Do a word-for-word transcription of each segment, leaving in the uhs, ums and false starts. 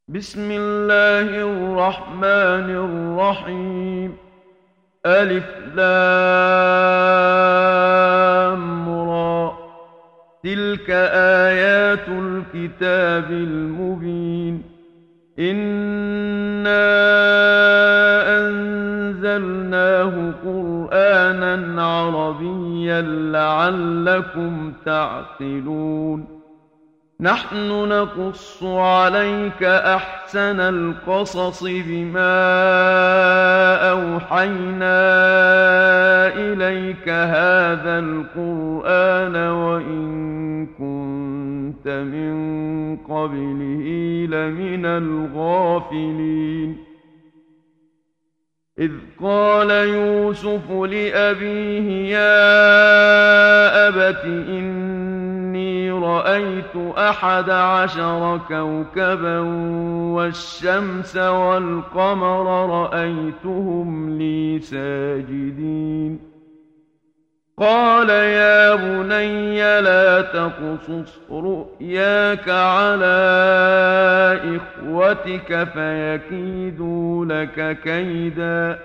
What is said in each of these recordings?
بسم الله الرحمن الرحيم. ألف لام را. تلك آيات الكتاب المبين. إنا أنزلناه قرآنا عربيا لعلكم تعقلون. نحن نقص عليك أحسن القصص بما أوحينا إليك هذا القرآن وإن كنت من قبله لمن الغافلين. إذ قال يوسف لأبيه يا أبت إني رأيت أحد عشر كوكبا والشمس والقمر رأيتهم لي ساجدين. قال يا بني لا تقصص رؤياك على إخوتك فيكيدوا لك كيدا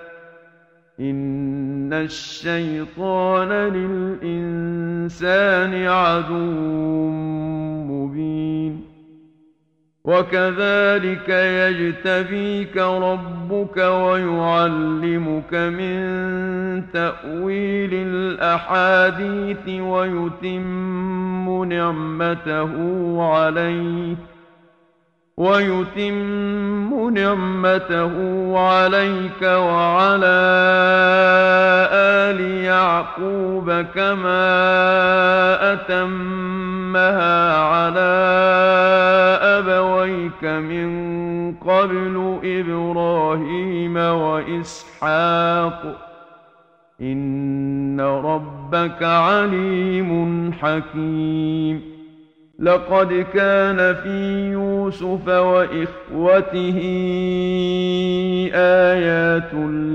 إن الشيطان للإنسان عدو مبين. وكذلك يجتبيك ربك ويعلمك من تأويل الأحاديث ويتم نعمته عليك ويتم نعمته عليك وعلى آل يعقوب كما أتمها على أبويك من قبل إبراهيم وإسحاق إن ربك عليم حكيم. لقد كان في يوسف وإخوته آيات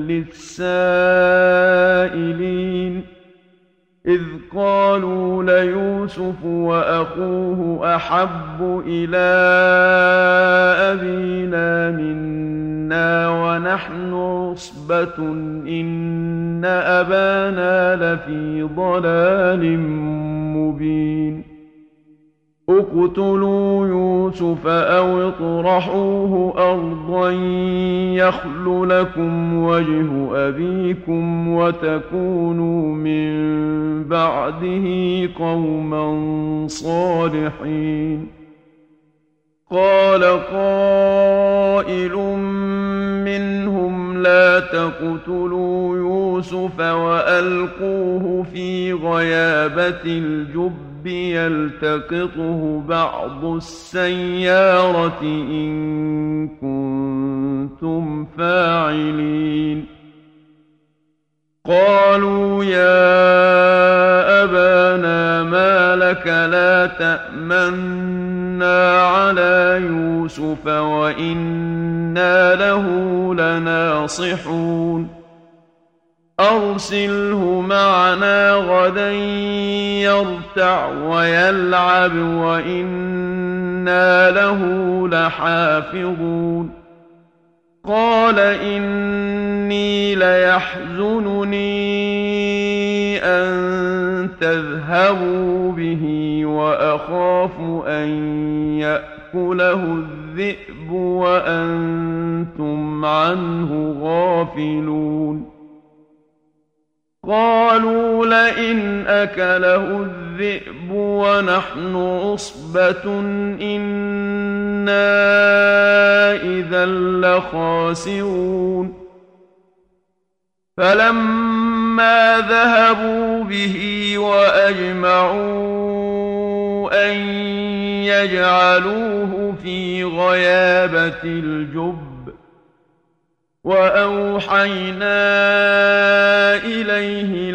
للسائلين إذ قالوا ليوسف وأخوه أحب إلى أبينا منا ونحن عصبة إن أبانا لفي ضلال مبين. اقتلوا يوسف أو اطرحوه أرضا يخل لكم وجه أبيكم وتكونوا من بعده قوما صالحين. قال قائل منهم لا تقتلوا يوسف وألقوه في غيابة الجب يلتقطه بعض السيارة إن كنتم فاعلين. قالوا يا أبانا ما لك لا تأمنا على يوسف وإنا له لناصحون. أرسله معنا غدا يرتع ويلعب وإنا له لحافظون. قال إني ليحزنني أن تذهبوا به وأخاف أن يأكله الذئب وأنتم عنه غافلون. قالوا لئن أكله الذئب ونحن عصبة إنا إذا لخاسرون. فلما ذهبوا به وأجمعوا أن يجعلوه في غيابة الجب وأوحينا إليه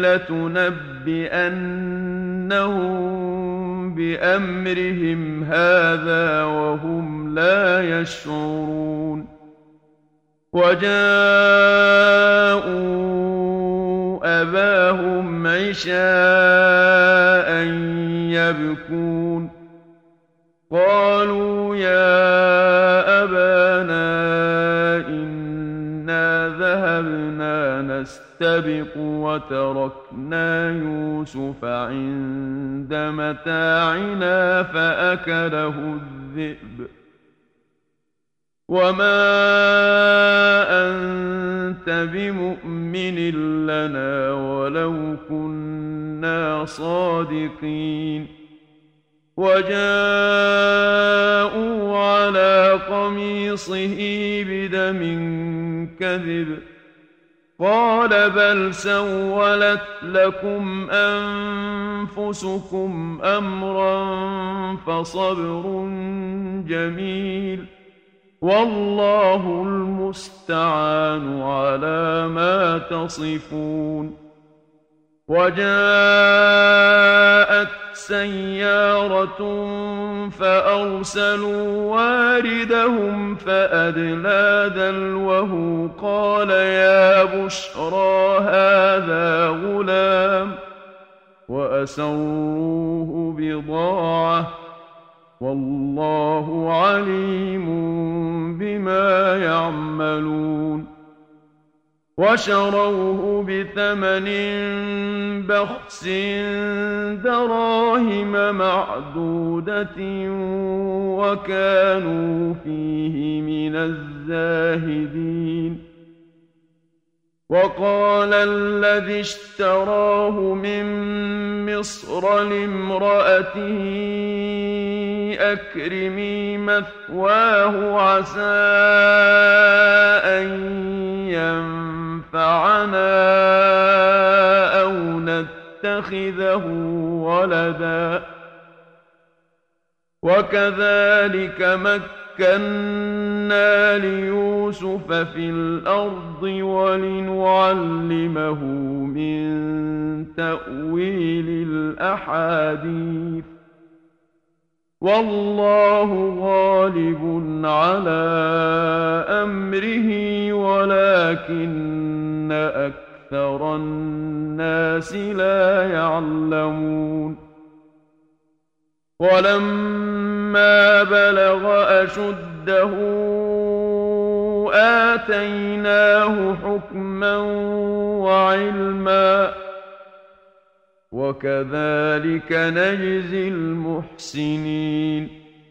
لتنبئنهم بأمرهم هذا وهم لا يشعرون. وجاءوا أباهم عشاء يبكون. قالوا يا أبانا نستبق وتركنا يوسف عند متاعنا فأكله الذئب وما أنت بمؤمن لنا ولو كنا صادقين وجاءوا على قميصه بدم كذب قال بل سولت لكم أنفسكم أمرا فصبر جميل والله المستعان على ما تصفون وجاءت سيارة فأرسلوا واردهم فأدلى دلوه قال يا بشرى هذا غلام وأسروه بضاعة والله عليم بما يعملون وشروه بثمن بخس دراهم معدودة وكانوا فيه من الزاهدين وقال الذي اشتراه من مصر لامرأته أكرمي مثواه عسى أن ينفعنا أو نتخذه ولدا وكذلك مكنا ليوسف في الأرض ولنعلمه من تأويل الأحاديث والله غالب على أمره ولكن أكثر الناس لا يعلمون ولما بلغ أشده آتيناه حكما وعلما وكذلك نجزي المحسنين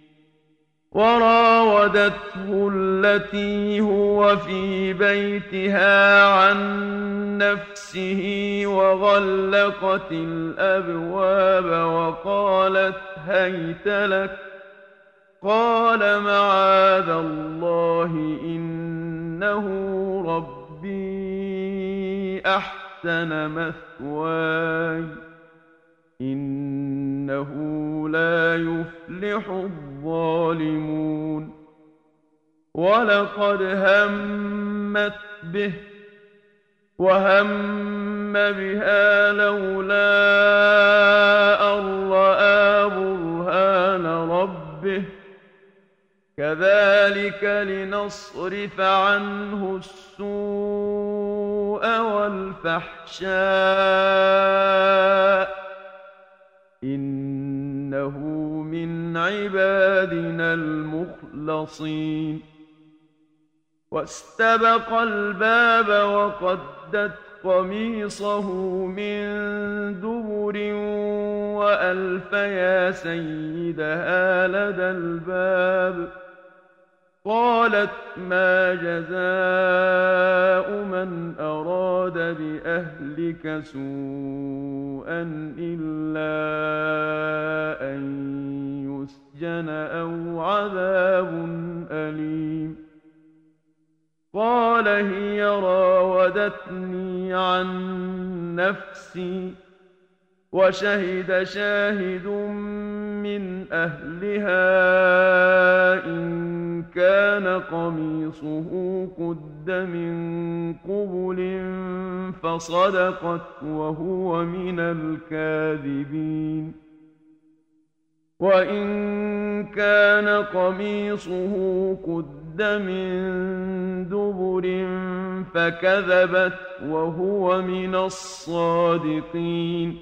وراودته التي هو في بيتها عن نفسه وغلقت الأبواب وقالت هيت لك قال معاذ الله إنه ربي أحسن مثواي إنه لا يفلح الظالمون ولقد همت به وهم بها لولا أن رأى برهان ربه كذلك لنصرف عنه السوء والفحشاء إنه من عبادنا المخلصين واستبق الباب وقدت قميصه من دبر وألف يا سيدها لدى الباب قالت ما جزاء من أراد بأهلك سوءا إلا أن يسجن أو عذاب أليم قال هي راودتني عن نفسي وشهد شاهد من أهلها إن كان قميصه قد من قبل فصدقت وهو من الكاذبين وإن كان قميصه قد من دبر فكذبت وهو من الصادقين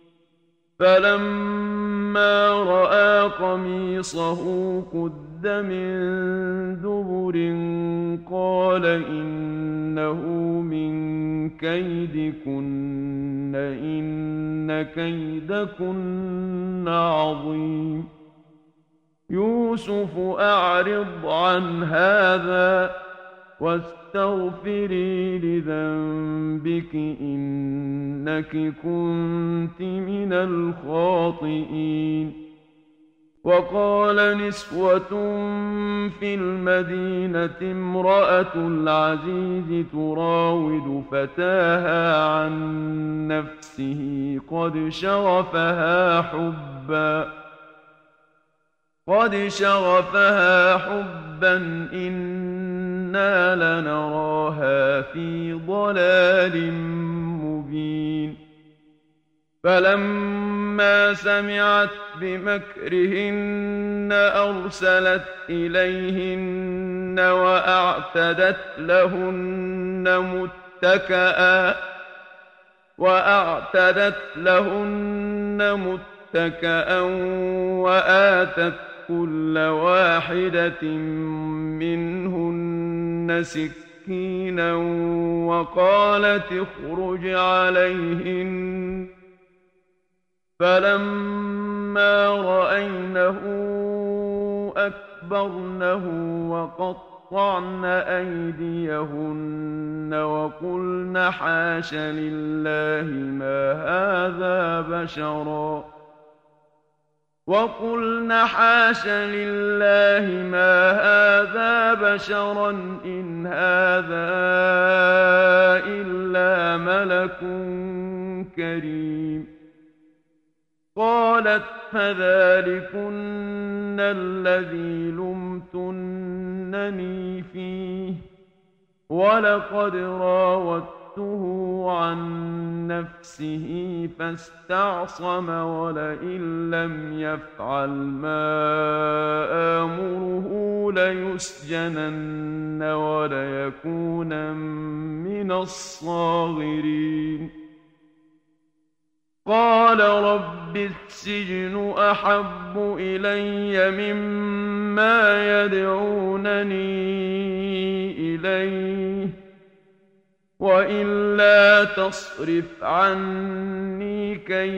فلما رأى قميصه قد من دبر قال إنه من كيدكن إن كيدكن عظيم. يوسف أعرض عن هذا واستغفري لذنبك إنك كنت من الخاطئين. وقال نسوة في المدينة امرأة العزيز تراود فتاها عن نفسه قد شغفها حبا قد شغفها حبا إنا لنراها في ضلال مبين. فلما سمعت بمكرهن أرسلت إليهن وأعتدت لهن متكئا وأعتدت لهن متكئا وآتت كل واحدة منهن سكينا وقالت اخرج عليهن. فلما رأينه أكبرنه وقطعن أيديهن وقلن حاش لله ما هذا بشرا وقلن حاش لله ما هذا بشرا إن هذا إلا ملك كريم. قالت فذلكن الذي لمتنني فيه ولقد راودته عن نفسه فاستعصم ولئن لم يفعل ما آمره ليسجنن وليكونن من الصاغرين. قال رب السجن أحب إلي مما يدعونني إليه وإلا تصرف عني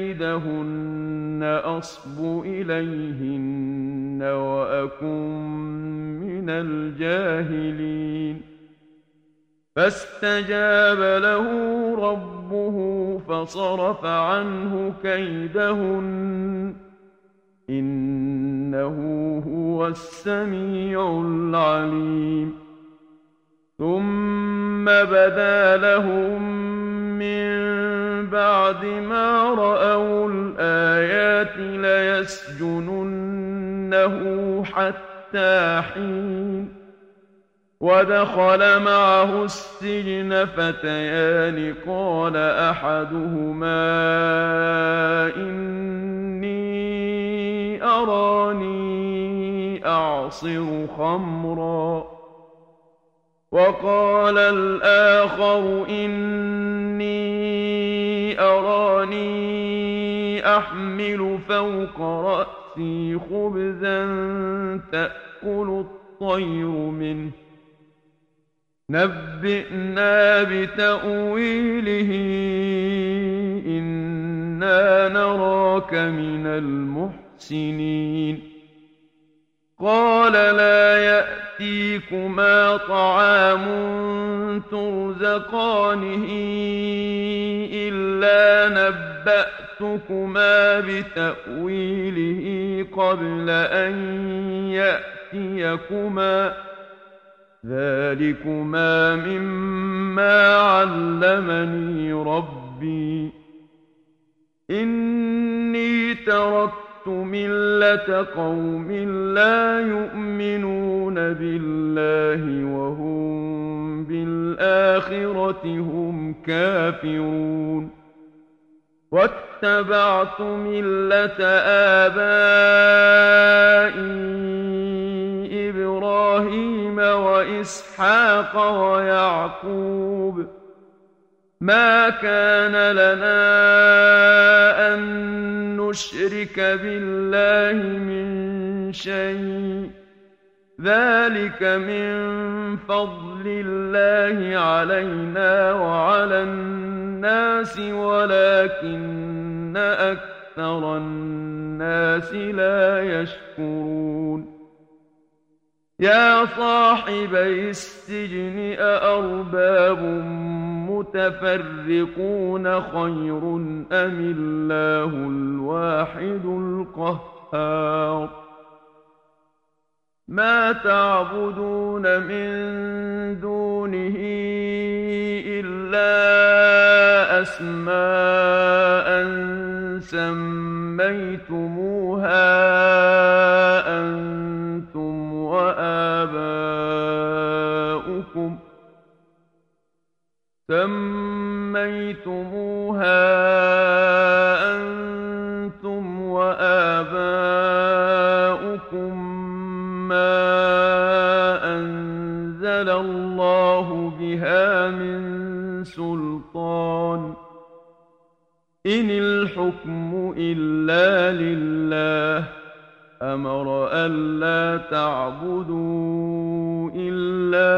كيدهن أصب إليهن وأكن من الجاهلين. فاستجاب له ربه فصرف عنه كيدهن إنه هو السميع العليم. ثم بدا لهم من بعد ما رأوا الآيات ليسجننه حتى حين. ودخل معه السجن فتيان قال أحدهما إني أراني أعصر خمرا وقال الآخر إني أراني أحمل فوق رأسي خبزا تأكل الطير منه نبئنا بتأويله إنا نراك من المحسنين. قال لا يأتيكما طعام ترزقانه إلا نبأتكما بتأويله قبل أن يأتيكما ذلكما مما علمني ربي إني تركت ملة قوم لا يؤمنون بالله وهم بالآخرة هم كافرون. واتبعت ملة آبائي إبراهيم وإسحاق ويعقوب ما كان لنا أن نشرك بالله من شيء ذلك من فضل الله علينا وعلى الناس ولكن أكثر الناس لا يشكرون يا صاحبي السجن أأرباب متفرقون خير أم الله الواحد القهار ما تعبدون من دونه إلا أسماء سميتموها أنتم وآباؤكم سميتموها أنتم وآباؤكم ما أنزل الله بها من سلطان إن الحكم إلا لله أمر ألا تعبدوا إلا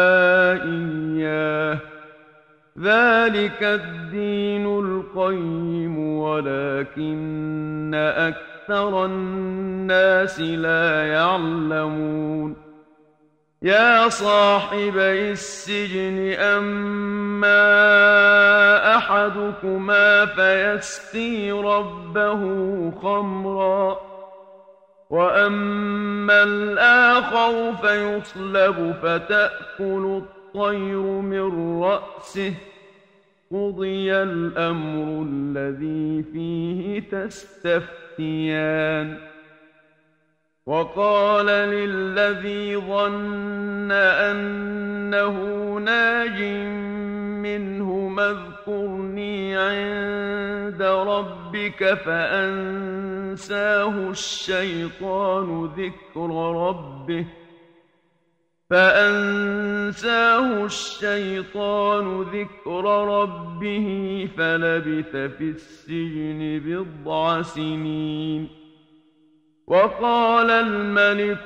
إياه ذلك الدين القيم ولكن أكثر الناس لا يعلمون يا صاحبي السجن أما أحدكما فيسقي ربه خمرا وأما الآخر فيصلب فتأكل الطير من رأسه قضي الأمر الذي فيه تستفتيان وقال للذي ظن أنه ناج منهما اذكرني عند ربك فأنساه الشيطان ذكر ربه فأنساه الشيطان ذكر ربه فلبث في السجن بضع سنين وقال الملك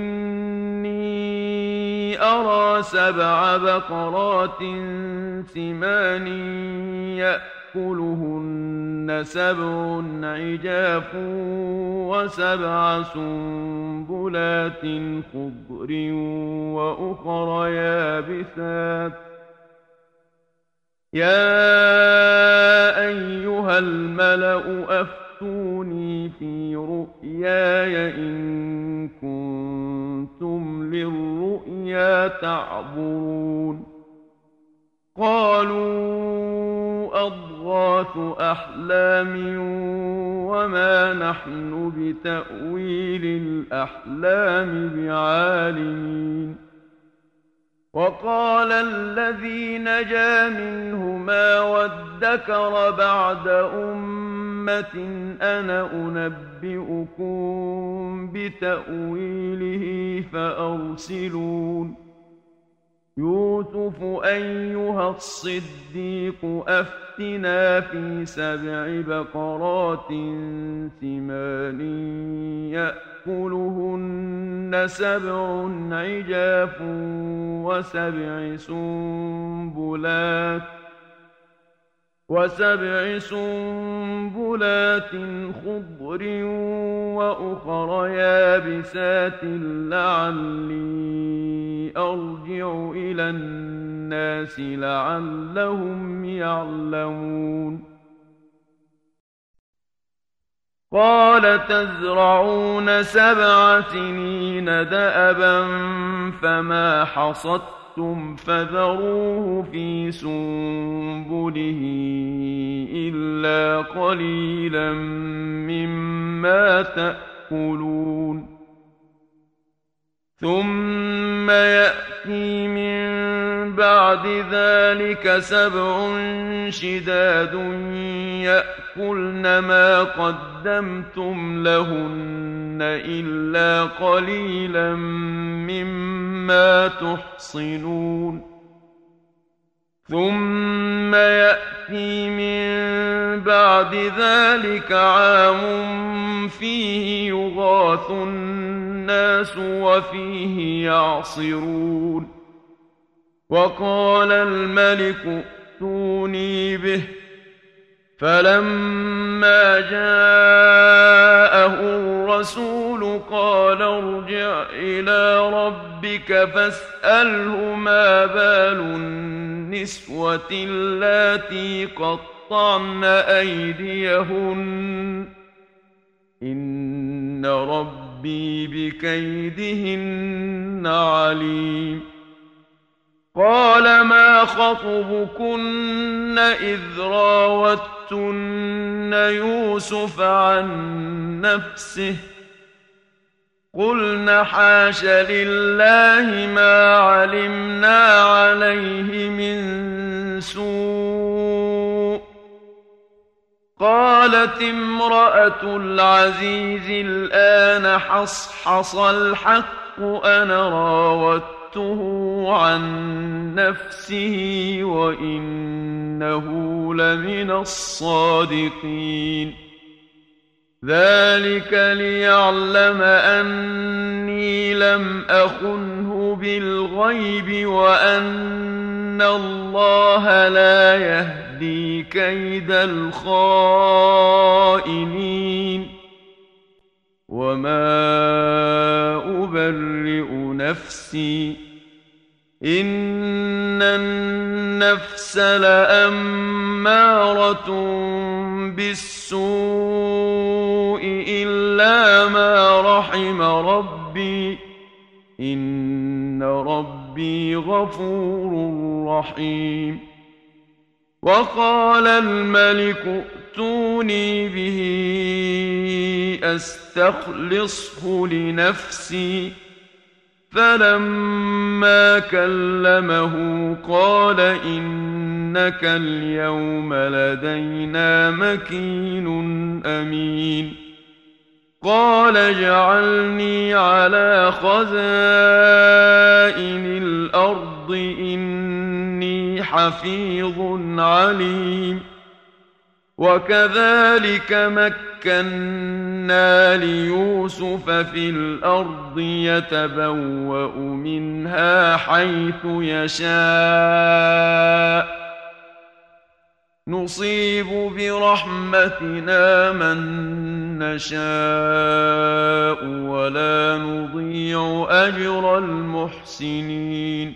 إني أرى سبع بقرات سمان يأكلهن سبع عجاف وسبع سنبلات خضر وأخر يابسات يا أيها الملأ أفتوني في رؤياي إن كنتم للرؤيا تعبرون قالوا أضغاث أحلام وما نحن بتأويل الأحلام بعالمين وقال الذي نجا منهما وادكر بعد أمة أنا أنبئكم بتأويله فأرسلون يوسف أيها الصديق أفتنا في سبع بقرات سمان يأكلهن سبع عجاف وسبع سنبلات وسبع سنبلات خضر وأخر يابسات لعلي أرجع إلى الناس لعلهم يعلمون قال تزرعون سبع سنين دأبا فما حصدتم فذروه في سنبله إلا قليلا مما تأكلون ثم يأتي من بعد ذلك سبع شداد يأكلن ما قدمتم لهن إلا قليلا مما تحصنون ثم يأتي من بعد ذلك عام فيه يغاث الناس الناس وفيه يعصرون وقال الملك ائتوني به فلما جاءه الرسول قال ارجع إلى ربك فاسأله ما بال النسوة اللاتي قطعن أيديهن إن ربي بكيدهن عليم قال ما خطبكن إذ راوتن يوسف عن نفسه قلن حاش لله ما علمنا عليه من سوء قالت امرأة العزيز الآن حصحص الحق أنا راودته عن نفسه وإنه لمن الصادقين ذلك ليعلم أني لم أخنه بالغيب وأن الله لا يهدي كيد الخائنين وما أبرئ نفسي إن النفس لأمارة بالسوء إلا ما رحم ربي إن ربي غفور رحيم وقال الملك ائتوني به أستخلصه لنفسي فلما كلمه قال إنك اليوم لدينا مكين أمين قال اجعلني على خزائن الأرض إني حفيظ عليم وكذلك مكنا ليوسف في الأرض يتبوأ منها حيث يشاء نصيب برحمتنا من نشاء ولا نضيع أجر المحسنين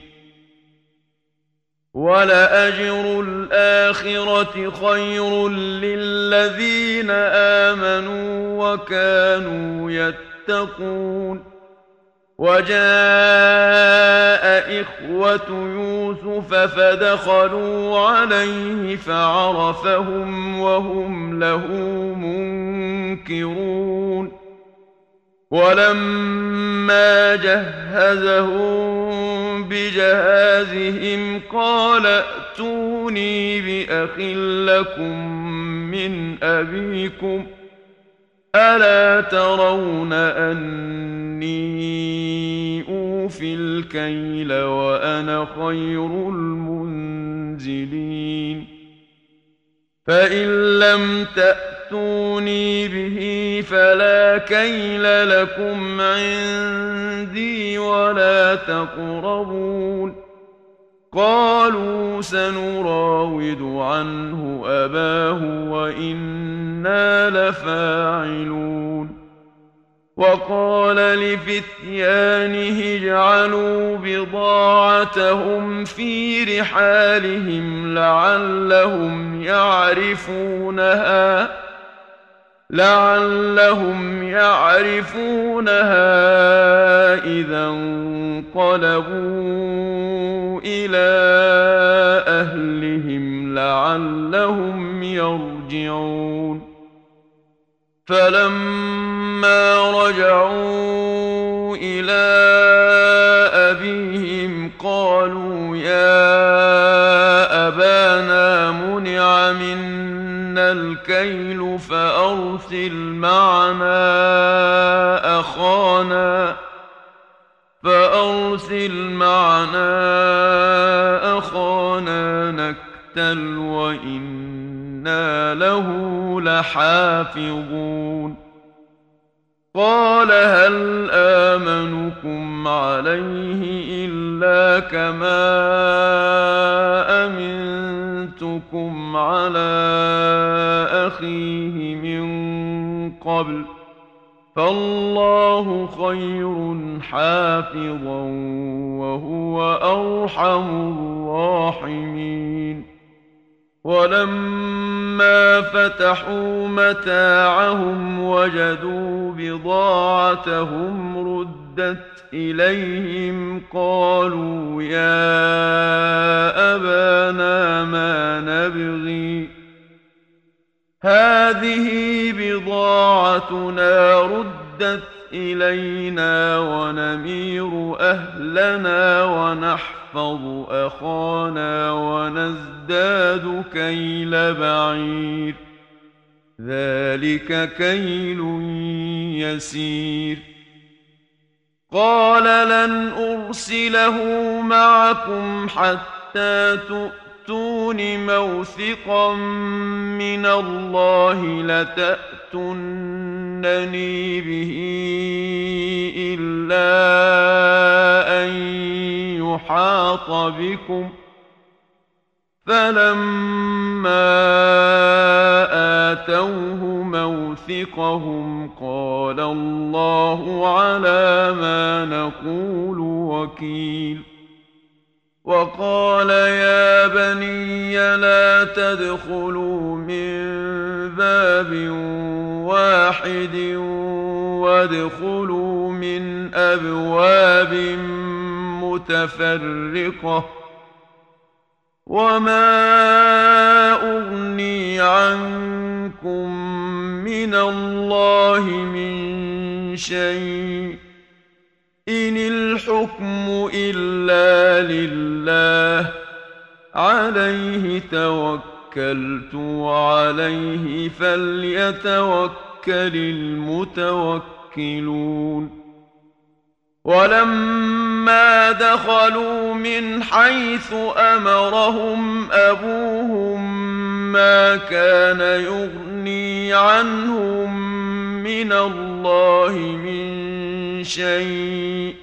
ولأجر الآخرة خير للذين آمنوا وكانوا يتقون وجاء إخوة يوسف فدخلوا عليه فعرفهم وهم له منكرون ولما جهزهم بجهازهم قال ائتوني بأخ لكم من أبيكم ألا ترون أني أوفي الكيل وأنا خير المنزلين فإن لم تأتوني به فلا كيل لكم عندي ولا تقربون قالوا سنراود عنه أباه وإنا لفاعلون وقال لفتيانه اجعلوا بضاعتهم في رحالهم لعلهم يعرفونها لعلهم يعرفونها إذا انقلبوا إلى أهلهم لعلهم يرجعون فلما رجعوا إلى أبيهم قالوا يا أبانا منع منا الكيل فأرسل معنا أخانا فأرسل معنا أخانا نكتل وإنا له لحافظون قال هل آمنكم عليه إلا كما أمنتكم على أخيه من قبل فالله خير حافظا وهو أرحم الراحمين. ولما فتحوا متاعهم وجدوا بضاعتهم ردت إليهم قالوا يا أبانا ما نبغي هذه بضاعتنا ردت إلينا ونمير أهلنا ونحفظ أخانا ونزداد كيل بعير ذلك كيل يسير. قال لن أرسله معكم حتى تؤتون موثقا من الله لتأتونني به إلا أن يحاط بكم فلما آتوه موثقهم قال الله على ما نقول وكيل. وقال يا بني لا تدخلوا من باب واحد وادخلوا من أبواب متفرقة وما أغني عنكم من الله من شيء إن الحكم إلا لله عليه توكلت وعليه فليتوكل المتوكلون. ولما دخلوا من حيث أمرهم أبوهم ما كان يغني عنهم من الله من شيء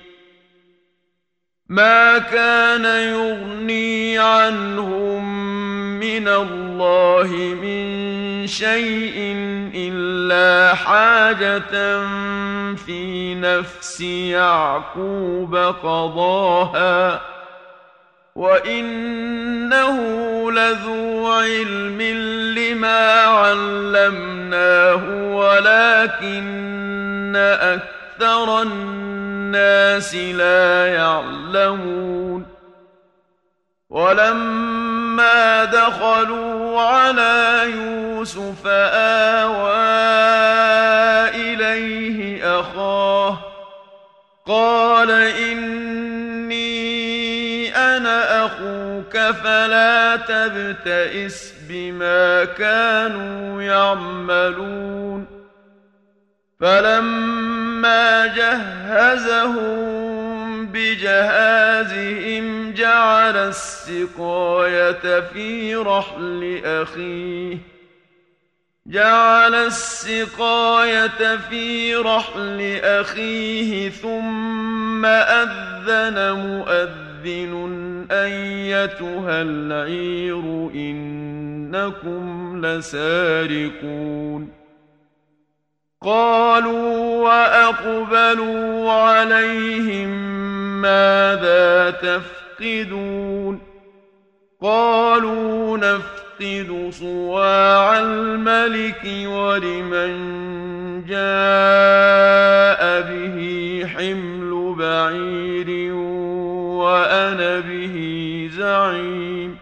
ما كان يغني عنهم من الله من شيء إلا حاجة في نفس يعقوب قضاها وإنه لذو علم لما علمناه ولكن أكثر الناس لا يعلمون. ولما دخلوا على يوسف آوى إليه أخاه قال إني أنا أخوك فلا تبتئس بما كانوا يعملون. فلما جهزهم بجهازهم جعل السقاية في رحل أخيه جعل السقاية في رحل أخيه ثم أذن مؤذن أيتها العير إنكم لسارقون. قالوا وأقبلوا عليهم ماذا تفقدون قالوا نفقد صواع الملك ولمن جاء به حمل بعير وأنا به زعيم.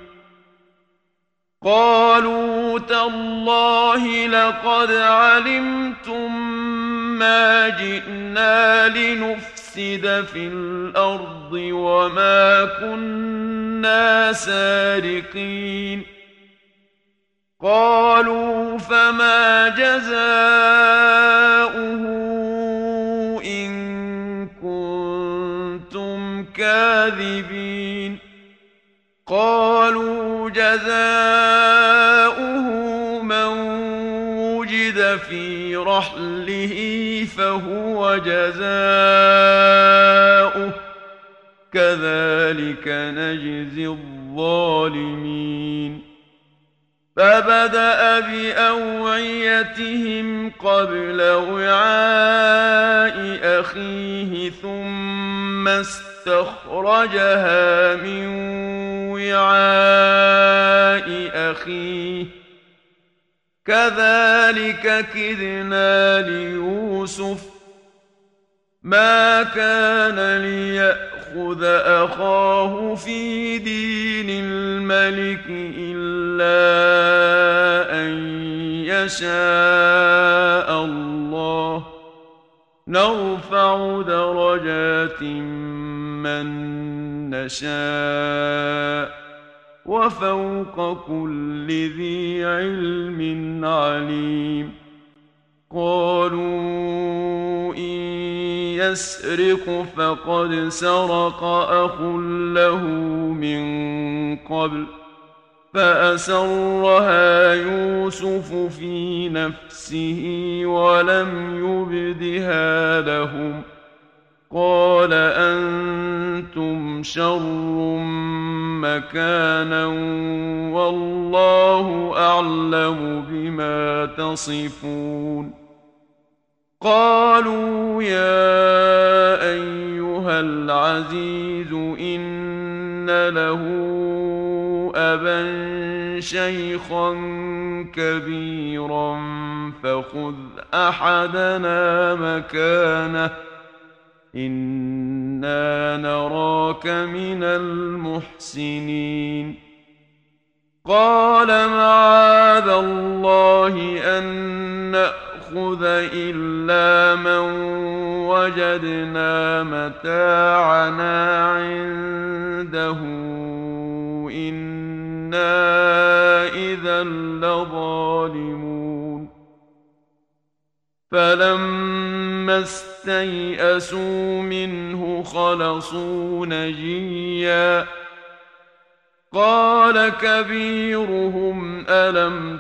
قالوا تالله لقد علمتم ما جئنا لنفسد في الأرض وما كنا سارقين. قالوا فما جزاؤه إن كنتم كاذبين. قالوا جزاؤه من وجد في رحله فهو جزاؤه كذلك نجزي الظالمين فبدأ بأوعيتهم قبل وعاء أخيه ثم استخرجها من وعاء أخيه كذلك كدنا ليوسف ما كان ليأخذ أخاه في دين الملك إلا أن يشاء الله نرفع درجات من نشاء وفوق كل ذي علم عليم قالوا إن يسرق فقد سرق أخ له من قبل فأسرها يوسف في نفسه ولم يبدها لهم قال أنتم شر مكانا والله أعلم بما تصفون قالوا يا أيها العزيز إن له أبا شيخا كبيرا فخذ أحدنا مكانه إنا نراك من المحسنين قال معاذ الله أن نأخذ إلا من وجدنا متاعنا عنده إنا إذا لظالمون فلما استيئسوا منه خلصوا نجيا قال كبيرهم ألم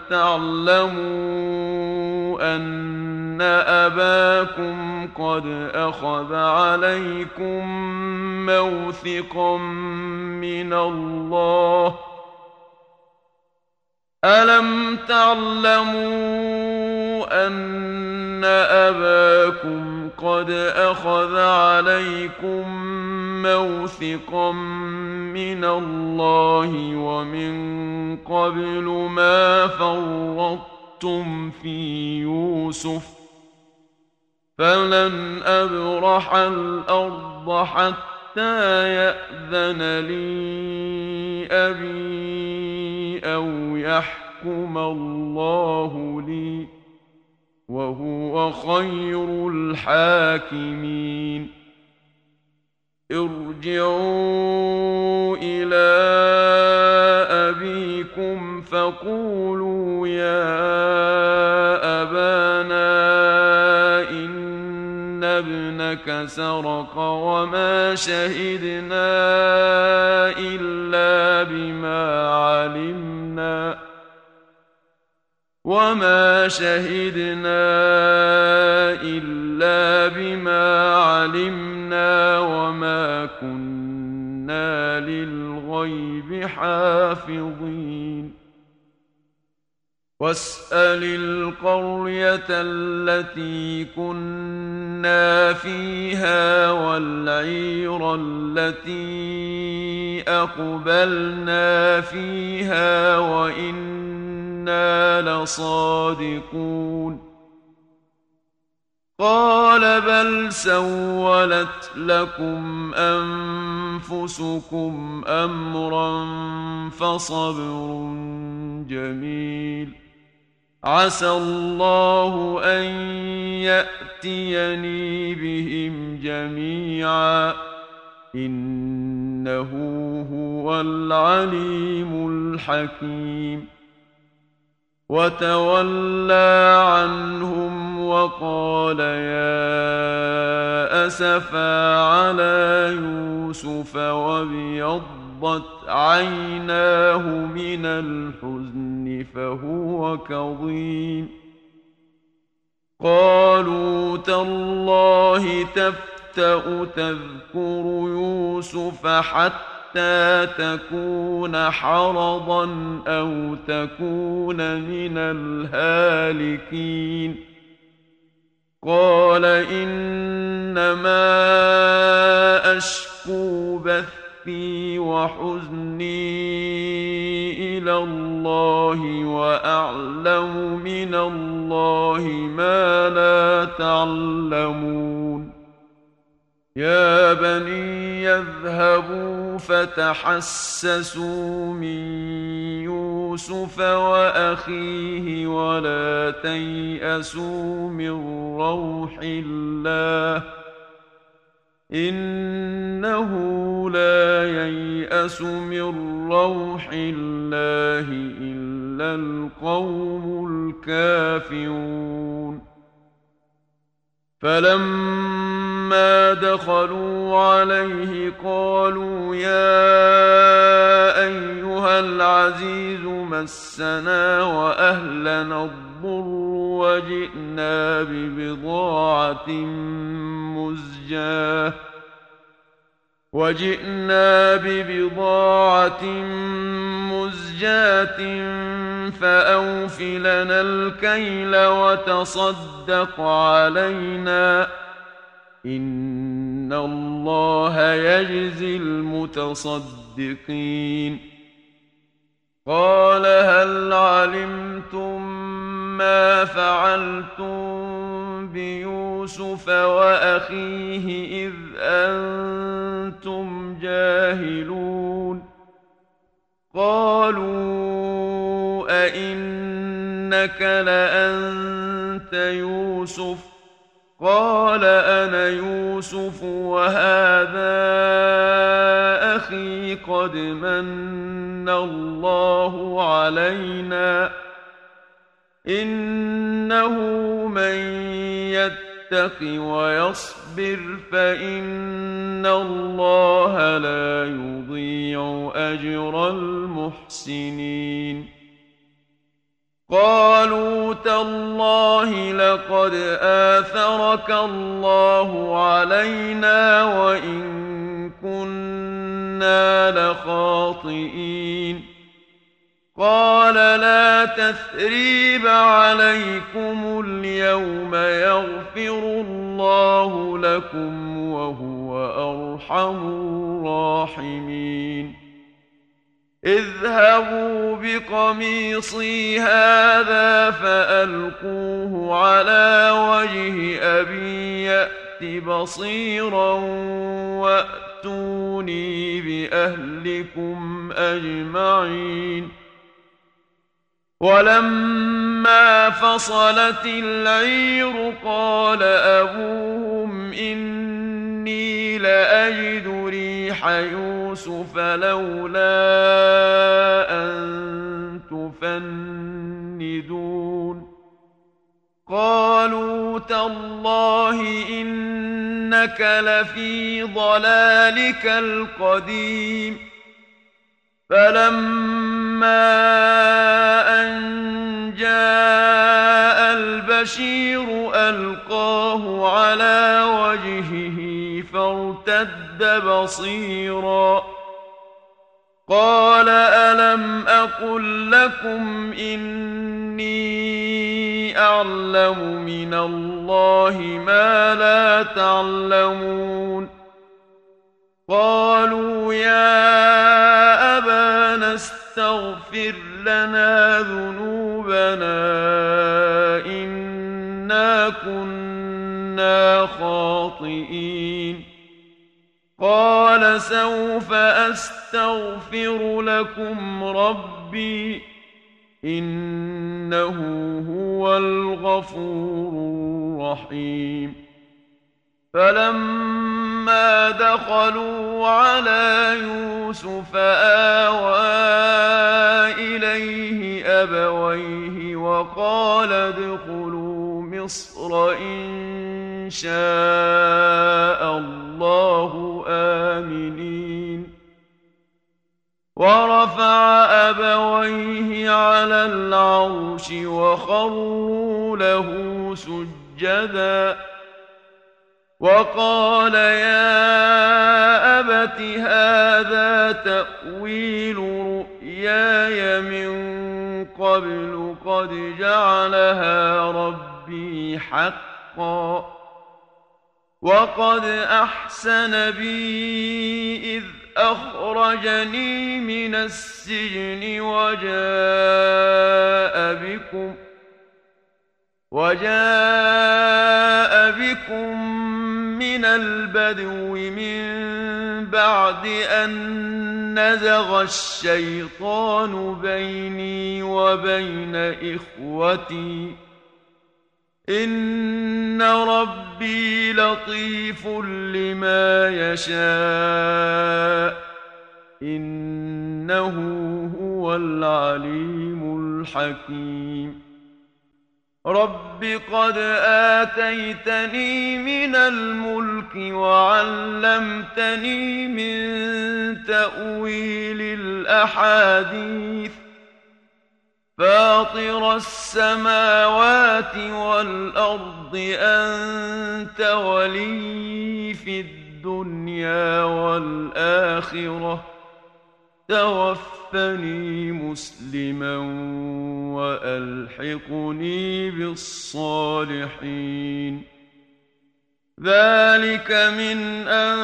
تعلموا أن أباكم قد أخذ عليكم موثقا من الله ألم تعلموا أن أباكم قد أخذ عليكم موثقا من الله ومن قبل ما فرطتم في يوسف فلن أبرح الأرض حتى يأذن لي أبي أو يحكم الله لي وهو خير الحاكمين ارجعوا إلى أبيكم فقولوا يا أبانا إن ابنك سرق وما شهدنا إلا بما علمنا وما شهدنا إلا بما علمنا وما كنا للغيب حافظين واسأل القرية التي كنا فيها والعير التي أقبلنا فيها وإنا لصادقون قال بل سولت لكم أنفسكم أمرا فصبر جميل عسى الله أن يأتيني بهم جميعا إنه هو العليم الحكيم وتولى عنهم وقال يا أسفا على يوسف وابيضت عيناه من الحزن فهو كظيم قالوا تالله تفتأ تذكر يوسف حتى تكون حرضا أو تكون من الهالكين قال إنما أشكو بثي وحزني إلى الله وأعلم من الله ما لا تعلمون يا بني يذهبوا فتحسسوا من يوسف وأخيه ولا تيأسوا من روح الله إنه لا ييأس من روح الله إلا القوم الكافرون فلما دخلوا عليه قالوا يا أيها العزيز مسنا وأهلنا الضر وجئنا ببضاعة مزجاة وجئنا ببضاعة مزجاة فأوف لنا الكيل وتصدق علينا إن الله يجزي المتصدقين قال هل علمتم ما فعلتم بيوسف وأخيه إذ أنتم جاهلون قالوا أئنك لأنت يوسف قال أنا يوسف وهذا أخي قد من الله علينا إنه من يتق ويصبر فإن الله لا يضيع أجر المحسنين قالوا تالله لقد آثرك الله علينا وإن كنا لخاطئين قال لا تثريب عليكم اليوم يغفر الله لكم وهو أرحم الراحمين اذهبوا بقميصي هذا فألقوه على وجه أبي يأت بصيرا وأتوني بأهلكم أجمعين ولما فصلت العير قال أبوهم إني لأجد ريح يوسف لولا أن تفندون قالوا تالله إنك لفي ضلالك القديم فلما أن جاء البشير ألقاه على وجهه فارتد بصيرا قال ألم أقل لكم إني أعلم من الله ما لا تعلمون قالوا يا أبانا استغفر لنا ذنوبنا إنا كنا خاطئين قال سوف أستغفر لكم ربي إنه هو الغفور الرحيم فلما دخلوا على يوسف آوى إليه أبويه وقال ادخلوا مصر إن شاء الله آمنين ورفع أبويه على العرش وخروا له سجدا سجدا وقال يا أبت هذا تأويل رؤياي من قبل قد جعلها ربي حقا وقد أحسن بي إذ أخرجني من السجن وجاء بكم وجاء بكم من البدو من بعد أن نزغ الشيطان بيني وبين إخوتي إن ربي لطيف لما يشاء إنه هو العليم الحكيم رب قد آتيتني من الملك وعلمتني من تأويل الأحاديث فاطر السماوات والأرض أنت ولي في الدنيا والآخرة توفني مسلما وألحقني بالصالحين ذلك من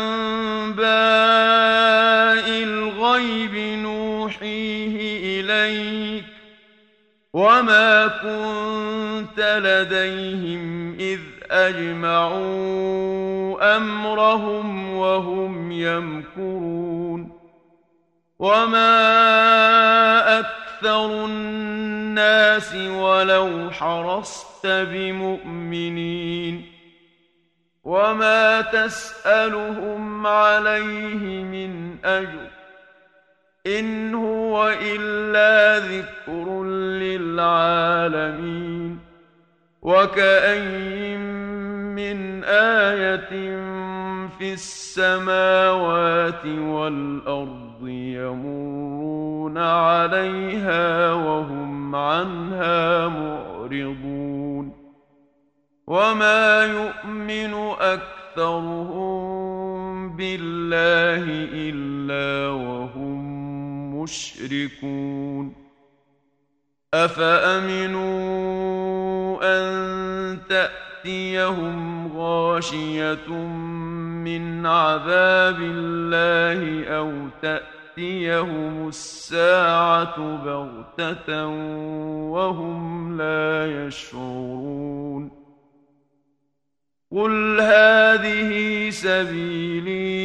أنباء الغيب نوحيه إليك وما كنت لديهم إذ أجمعوا أمرهم وهم يمكرون وما أكثر الناس ولو حرصت بمؤمنين وما تسألهم عليه من أجر إن هو إلا ذكر للعالمين وكأين من آية في السماوات والأرض يمرون عليها وهم عنها معرضون وما يؤمن أكثرهم بالله إلا وهم مشركون أفأمنوا أن تأتيهم غاشية من عذاب الله أو تأتيهم الساعة بغتة وهم لا يشعرون قل هذه سبيلي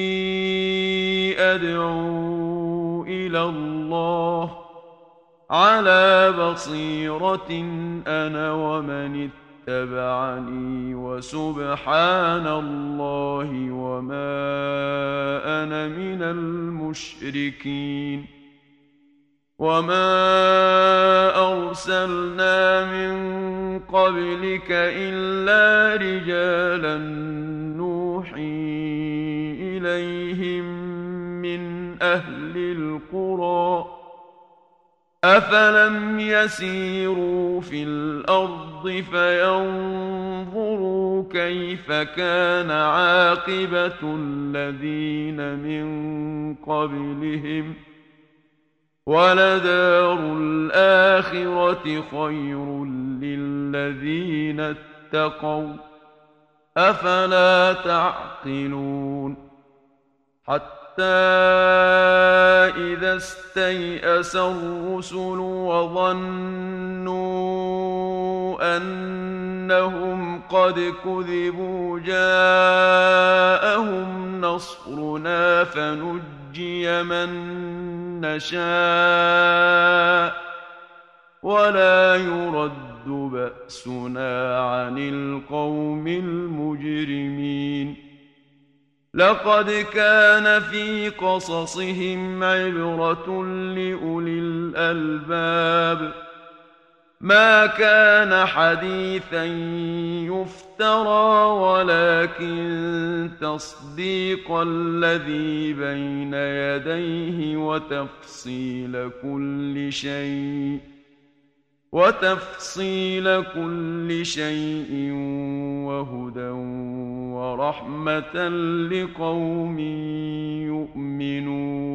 أدعو إلى الله على بصيرة أنا ومن اتبعني وسبحان الله وما أنا من المشركين وما أرسلنا من قبلك إلا رجالا نوحي إليهم من أهل القرى أفلم يسيروا في الأرض فينظروا كيف كان عاقبة الذين من قبلهم ولدار الآخرة خير للذين اتقوا أفلا تعقلون حتى إذا استيأس الرسل وظنوا أنهم قد كذبوا جاءهم نصرنا فنجي من نشاء ولا يرد بأسنا عن القوم المجرمين لقد كان في قصصهم عبرة لأولي الألباب ما كان حديثا يفترى ولكن تصديق الذي بين يديه وتفصيل كل شيء وتفصيل كل شيء وهدى ورحمة لقوم يؤمنون